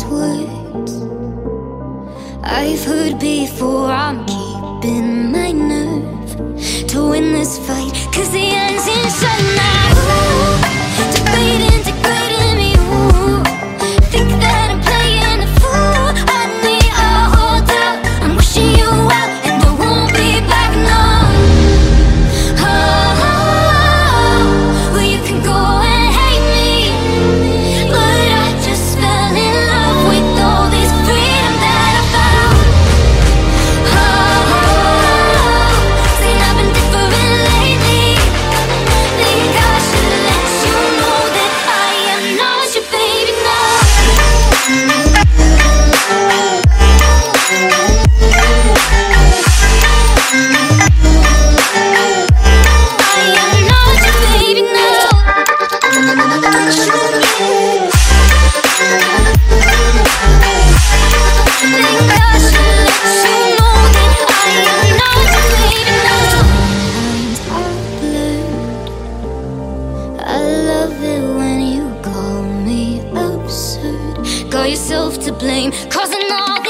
these words I've heard before. I'm keeping my nerve to win this fight, 'cause the end's in sight now. Ooh, degrading, degrading me. Ooh, think that I'm playing the fool. I need a hold up. I'm wishing you out, and I won't be back, no. Oh, well, you can go and hate me, but I just fell in love with all this freedom that I found. Oh, saying I've been different lately. Think I should let you know that I am not your baby now. I am not your baby now. Think I should let you know that I am not your baby now. Lines are blurred. I love it when you call me absurd. Got yourself to blame, causing all